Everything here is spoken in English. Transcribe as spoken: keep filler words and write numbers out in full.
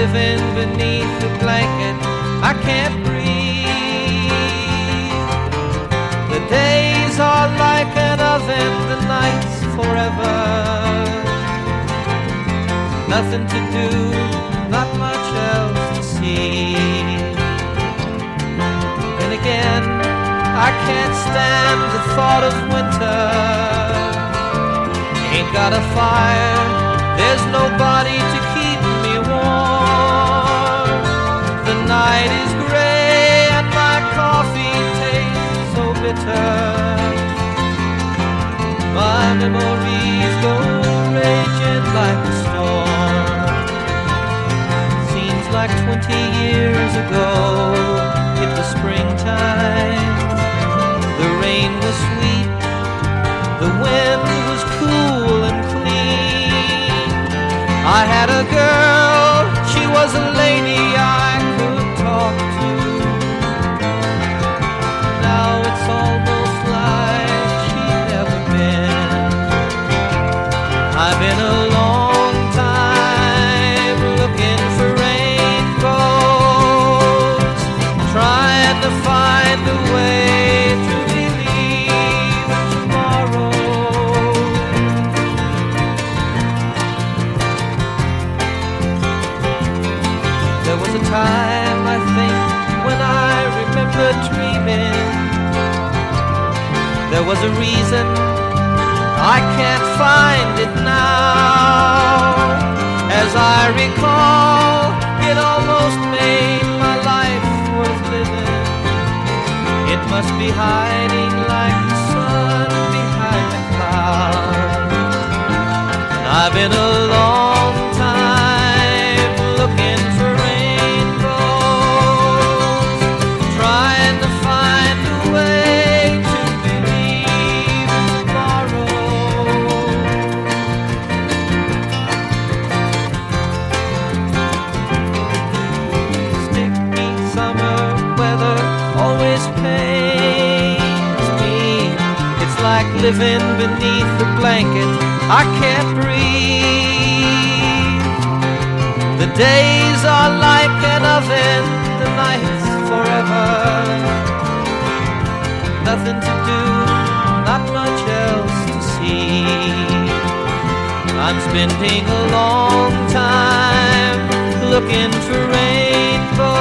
living beneath a blanket. I can't breathe. The days are like an oven, the nights forever. Nothing to do, not much else to see. Then again, I can't stand the thought of winter. Ain't got a fire, there's nobody to keep me warm. The night is gray and my coffee tastes so bitter. My memories go raging like a storm. Seems like twenty years ago, it was springtime. The rain was sweet, the wind was cool and clean. I had a girl, she was a lady I could talk to. Now it's almost like she'd never been. I've been a long time looking for rainbows, trying to find a way to believe in tomorrow. There was a time, I think, when I remember dreaming. There was a reason, I can't find it now. As I recall, it almost made my life worth living. It must be hiding like the sun behind a cloud. And I've been a long time looking for rainbows, trying to find a way to believe in tomorrow. Sticky summer weather always pains me. It's like living beneath a blanket. I can't breathe. The days are like an oven, the nights forever. Nothing to do, not much else to see. I'm spending a long time looking for rainbows.